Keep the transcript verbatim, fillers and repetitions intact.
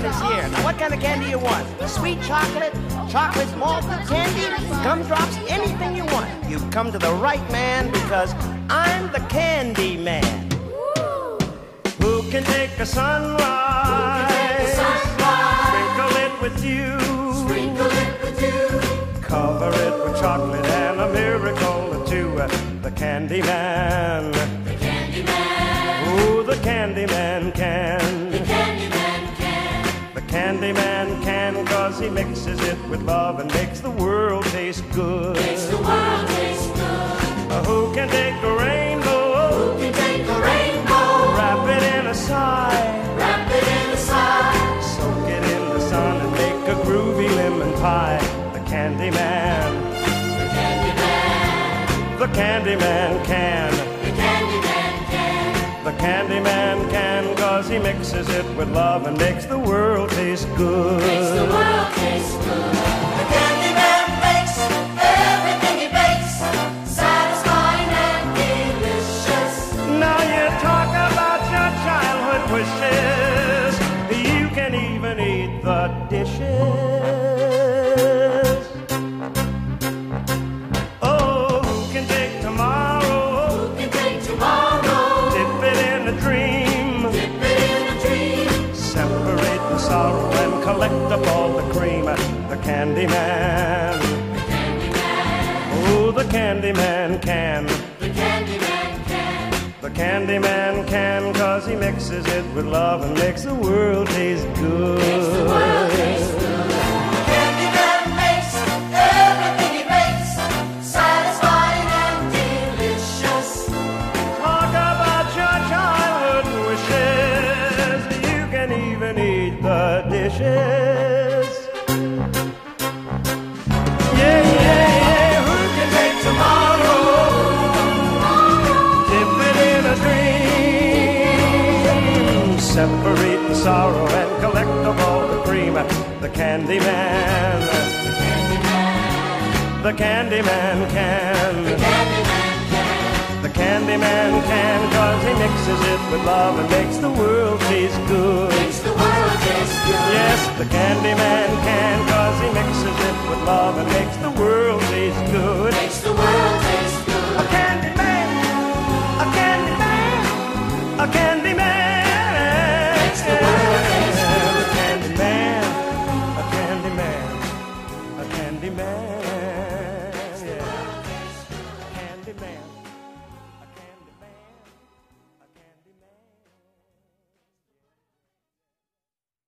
is here. Now, what kind of candy you want? Sweet chocolate, chocolate malted candy, gumdrops, anything you want. You've come to the right man because I'm the Candy Man. Who can take a sunrise? Sprinkle it with you. Sprinkle it with you. Cover it with chocolate and a miracle or two. The Candy Man. The Candy Man. Oh, the Candy Man can. The Candy Man can. The Candy Man can, cause he mixes it with love and makes the world taste good. Makes the world taste good. Uh, who can take a rainbow? Who can take a rainbow? Wrap it in a sigh. Wrap it in a sigh. Soak it in the sun and make a groovy lemon pie. The Candy Man. The Candy Man. The Candy Man can. The Candy Man can. The Candy Man can, cause he mixes it with love and makes the world taste good. Makes the world taste good. The Candy Man makes everything he bakes satisfying and delicious. Now you talk about your childhood wishes. You can even eat the dishes. Oh, who can take tomorrow? Who can take tomorrow? Dip it in a dream. Dip it in a dream. Separate the sorrow and collect up all the cream. The Candy Man. The Candy Man. Oh, the Candy Man can. The Candy Man can. The Candy Man can, cause he mixes it with love and makes the world taste good. Makes the world taste good. The Candy Man makes everything he makes satisfying and delicious. Talk about your childhood wishes. You can even eat the dishes. Yeah, yeah, yeah. Who can take tomorrow? Dip it in a dream. Separate the sorrow and collect up all the cream. The Candy Man. The Candy Man. The Candy Man can. The Candy Man can. The Candy Man can, cause he mixes it with love and makes the world taste good. Makes the world taste good. Yes, the Candy